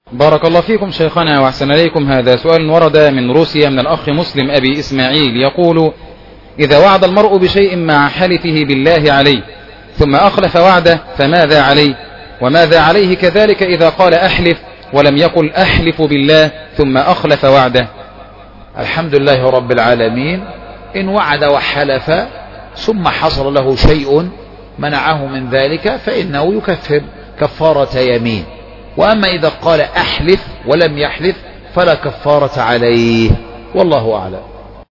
بارك الله فيكم شيخنا وأحسن إليكم. هذا سؤال ورد من روسيا من الأخ مسلم أبي إسماعيل يقول: إذا وعد المرء بشيء مع حلفه بالله عليه ثم أخلف وعده فماذا عليه؟ وماذا عليه كذلك إذا قال أحلف ولم يقل أحلف بالله ثم أخلف وعده؟ الحمد لله رب العالمين. إن وعد وحلف ثم حصل له شيء منعه من ذلك فإنه يكفر كفارة يمين. وأما إذا قال أحلف ولم يحلف فلا كفارة عليه، والله أعلم.